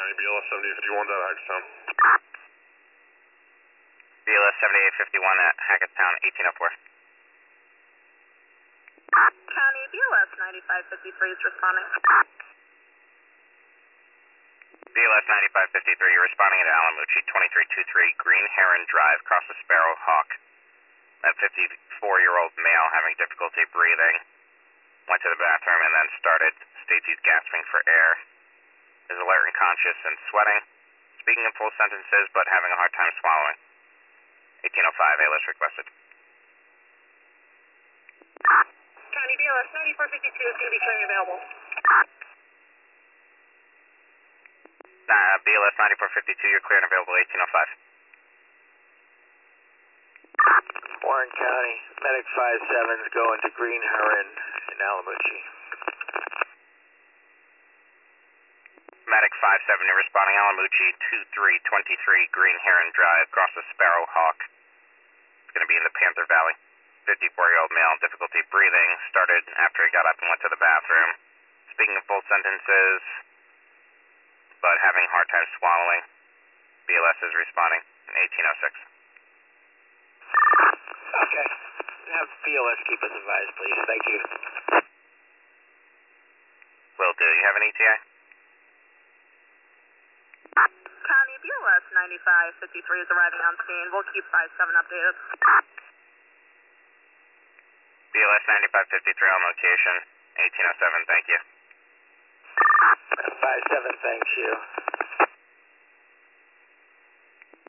County, BLS 7851 at Hackettstown. BLS 7851 at Hackettstown, 1804. County, BLS 9553 is responding. BLS 9553, you're responding to Alamucci, 2323 Green Heron Drive, across the Sparrow Hawk. That 54-year-old male having difficulty breathing. Went to the bathroom and then started. States he's gasping for air. Is alert and conscious and sweating. Speaking in full sentences but having a hard time swallowing. 1805, ALS requested. County, BLS 9452 is going to be showing available. BLS 9452, you're clear and available, 1805. Warren County, Medic 57's going to Green Heron in Alamucci. Medic 57, you're responding Alamucci, 2323 Green Heron Drive, across the Sparrow Hawk. It's going to be in the Panther Valley. 54-year-old male, difficulty breathing, started after he got up and went to the bathroom. Speaking in full sentences, but having a hard time swallowing. BLS is responding in 1806. Okay. Have BLS keep us advised, please. Thank you. Will do. You have an ETA? County, BLS 9553 is arriving on scene. We'll keep 57 updated. BLS 9553 on location, 1807, thank you. 57, thanks you.